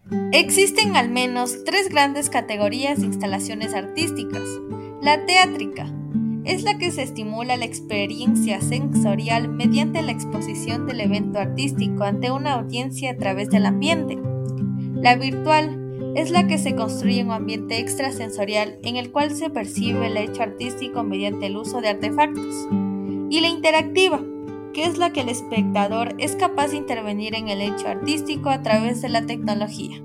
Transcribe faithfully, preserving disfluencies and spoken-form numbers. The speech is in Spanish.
Existen al menos tres grandes categorías de instalaciones artísticas. La teátrica es la que se estimula la experiencia sensorial mediante la exposición del evento artístico ante una audiencia a través del ambiente. La virtual es la que se construye un ambiente extrasensorial en el cual se percibe el hecho artístico mediante el uso de artefactos. Y la interactiva, que es la que el espectador es capaz de intervenir en el hecho artístico a través de la tecnología.